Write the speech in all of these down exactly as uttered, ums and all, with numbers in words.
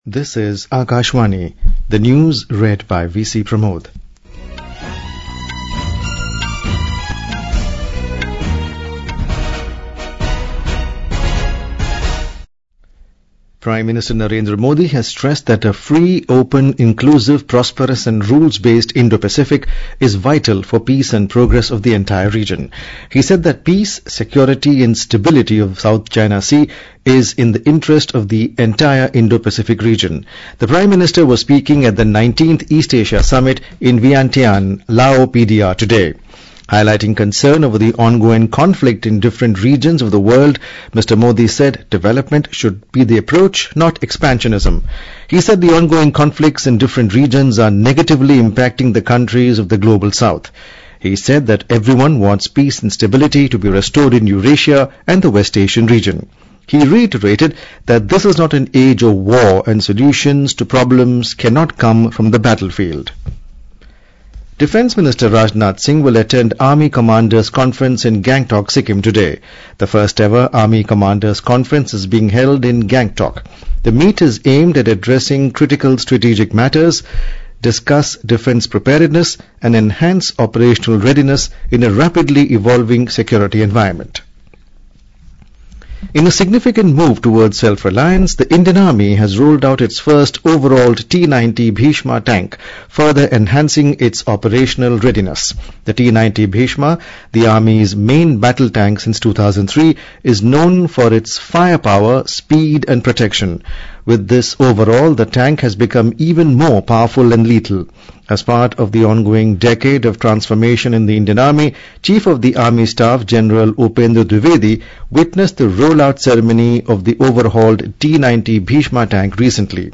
This is Akashvani, the news read by V C Pramod. Prime Minister Narendra Modi has stressed that a free, open, inclusive, prosperous and rules-based Indo-Pacific is vital for peace and progress of the entire region. He said that peace, security and stability of South China Sea is in the interest of the entire Indo-Pacific region. The Prime Minister was speaking at the nineteenth East Asia Summit in Vientiane, Lao P D R today. Highlighting concern over the ongoing conflict in different regions of the world, Mister Modi said development should be the approach, not expansionism. He said the ongoing conflicts in different regions are negatively impacting the countries of the global south. He said that everyone wants peace and stability to be restored in Eurasia and the West Asian region. He reiterated that this is not an age of war and solutions to problems cannot come from the battlefield. Defence Minister Rajnath Singh will attend Army Commanders Conference in Gangtok, Sikkim today. The first ever Army Commanders Conference is being held in Gangtok. The meet is aimed at addressing critical strategic matters, discuss defence preparedness and enhance operational readiness in a rapidly evolving security environment. In a significant move towards self-reliance, the Indian Army has rolled out its first overhauled T ninety Bhishma tank, further enhancing its operational readiness. The T ninety Bhishma, the Army's main battle tank since two thousand three, is known for its firepower, speed and protection. With this overhaul, the tank has become even more powerful and lethal. As part of the ongoing decade of transformation in the Indian Army, Chief of the Army Staff General Upendra Dwivedi witnessed the rollout ceremony of the overhauled T ninety Bhishma tank recently.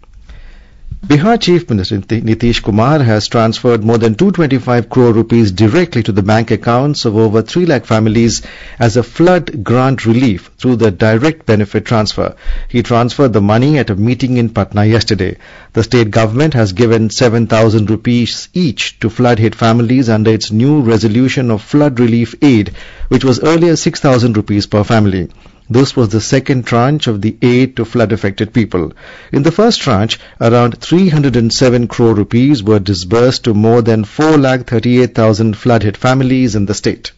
Bihar Chief Minister Nitish Kumar has transferred more than two hundred twenty-five crore rupees directly to the bank accounts of over three lakh families as a flood grant relief through the direct benefit transfer. He transferred the money at a meeting in Patna yesterday. The state government has given seven thousand rupees each to flood-hit families under its new resolution of flood relief aid, which was earlier six thousand rupees per family. This was the second tranche of the aid to flood-affected people. In the first tranche, around three hundred seven crore rupees were disbursed to more than four lakh thirty-eight thousand flood-hit families in the state.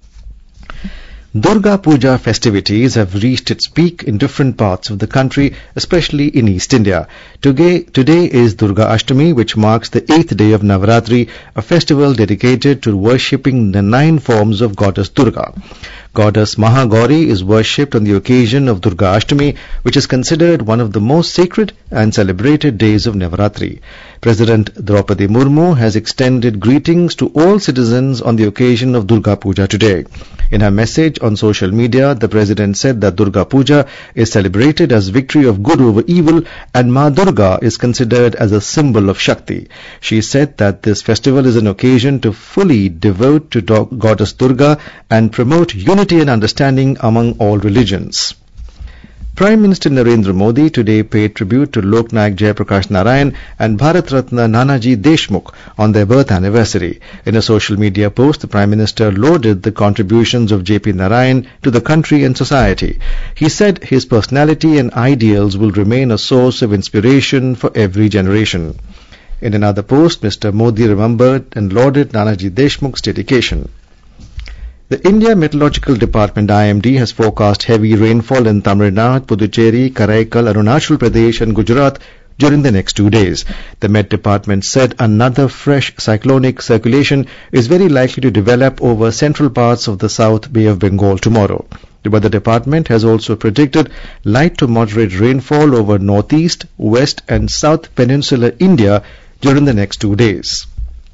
Durga Puja festivities have reached its peak in different parts of the country, especially in East India. Today, today is Durga Ashtami, which marks the eighth day of Navaratri, a festival dedicated to worshipping the nine forms of Goddess Durga. Goddess Mahagauri is worshipped on the occasion of Durga Ashtami, which is considered one of the most sacred and celebrated days of Navaratri. President Draupadi Murmu has extended greetings to all citizens on the occasion of Durga Puja today. In her message on social media, the President said that Durga Puja is celebrated as victory of good over evil and Ma Durga is considered as a symbol of Shakti. She said that this festival is an occasion to fully devote to Goddess Durga and promote unity and understanding among all religions. Prime Minister Narendra Modi today paid tribute to Lok Nayak Jayaprakash Narayan and Bharat Ratna Nanaji Deshmukh on their birth anniversary. In a social media post, the Prime Minister lauded the contributions of J P Narayan to the country and society. He said his personality and ideals will remain a source of inspiration for every generation. In another post, Mister Modi remembered and lauded Nanaji Deshmukh's dedication. The India Meteorological Department I M D has forecast heavy rainfall in Tamil Nadu, Puducherry, Karaikal, Arunachal Pradesh and Gujarat during the next two days. The Met Department said another fresh cyclonic circulation is very likely to develop over central parts of the South Bay of Bengal tomorrow. The Weather Department has also predicted light to moderate rainfall over northeast, west and south peninsular India during the next two days.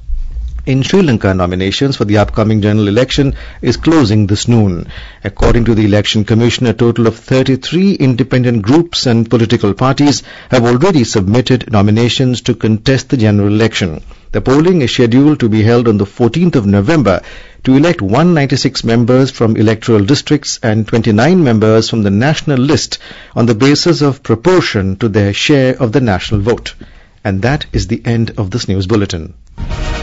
In Sri Lanka, nominations for the upcoming general election is closing this noon. According to the Election Commission, a total of thirty-three independent groups and political parties have already submitted nominations to contest the general election. The polling is scheduled to be held on the fourteenth of November to elect one hundred ninety-six members from electoral districts and twenty-nine members from the national list on the basis of proportion to their share of the national vote. And that is the end of this news bulletin.